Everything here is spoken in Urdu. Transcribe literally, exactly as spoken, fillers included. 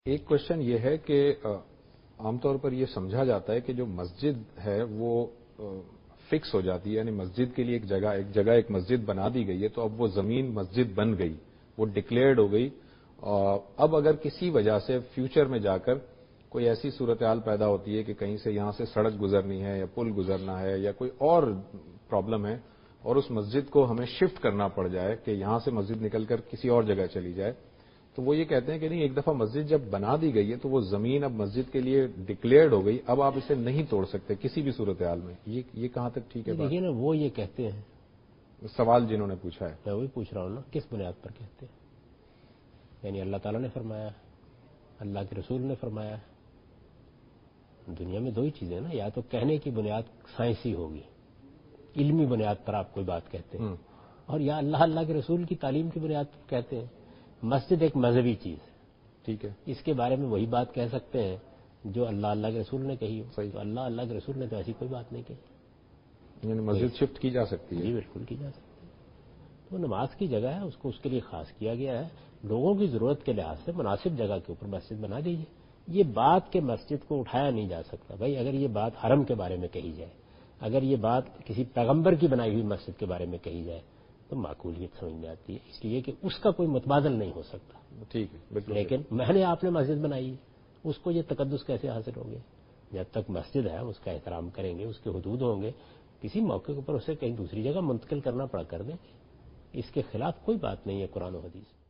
ایک کوشچن یہ ہے کہ عام طور پر یہ سمجھا جاتا ہے کہ جو مسجد ہے وہ فکس ہو جاتی ہے، یعنی مسجد کے لیے ایک جگہ ایک جگہ ایک مسجد بنا دی گئی ہے تو اب وہ زمین مسجد بن گئی، وہ ڈکلیئرڈ ہو گئی۔ اب اگر کسی وجہ سے فیوچر میں جا کر کوئی ایسی صورتحال پیدا ہوتی ہے کہ کہیں سے یہاں سے سڑک گزرنی ہے یا پل گزرنا ہے یا کوئی اور پرابلم ہے اور اس مسجد کو ہمیں شفٹ کرنا پڑ جائے کہ یہاں سے مسجد نکل کر کسی اور جگہ چلی جائے، تو وہ یہ کہتے ہیں کہ نہیں، ایک دفعہ مسجد جب بنا دی گئی ہے تو وہ زمین اب مسجد کے لیے ڈکلیئرڈ ہو گئی، اب آپ اسے نہیں توڑ سکتے کسی بھی صورتحال میں۔ یہ یہ کہاں تک ٹھیک ہے؟ دیکھیے نا، وہ یہ کہتے ہیں، سوال جنہوں نے پوچھا ہے میں وہی پوچھ رہا ہوں نا، کس بنیاد پر کہتے ہیں؟ یعنی اللہ تعالیٰ نے فرمایا، اللہ کے رسول نے فرمایا۔ دنیا میں دو ہی چیزیں نا، یا تو کہنے کی بنیاد سائنسی ہوگی، علمی بنیاد پر آپ کوئی بات کہتے ہیں، اور یا اللہ اللہ کے رسول کی تعلیم کی بنیاد پر کہتے ہیں۔ مسجد ایک مذہبی چیز ہے، ٹھیک ہے، اس کے بارے میں وہی بات کہہ سکتے ہیں جو اللہ اللہ کے رسول نے کہی ہو۔ صحیح۔ تو اللہ اللہ کے رسول نے تو ایسی کوئی بات نہیں کہی، یعنی مسجد شفٹ کی جا سکتی ہے؟ جی بالکل کی جا سکتی ہے۔ تو نماز کی جگہ ہے، اس کو اس کے لیے خاص کیا گیا ہے، لوگوں کی ضرورت کے لحاظ سے مناسب جگہ کے اوپر مسجد بنا دیجیے۔ یہ بات کہ مسجد کو اٹھایا نہیں جا سکتا، بھائی اگر یہ بات حرم کے بارے میں کہی جائے، اگر یہ بات کسی پیغمبر کی بنائی ہوئی مسجد کے بارے میں کہی جائے تو معقولیت سمجھ میں آتی ہے، اس لیے کہ اس کا کوئی متبادل نہیں ہو سکتا۔ ٹھیک ہے، بالکل۔ لیکن میں نے آپ نے مسجد بنائی ہے، اس کو یہ تقدس کیسے حاصل ہو گیا؟ جب تک مسجد ہے اس کا احترام کریں گے، اس کے حدود ہوں گے، کسی موقع پر اسے کہیں دوسری جگہ منتقل کرنا پڑا کر دیں، اس کے خلاف کوئی بات نہیں ہے قرآن و حدیث۔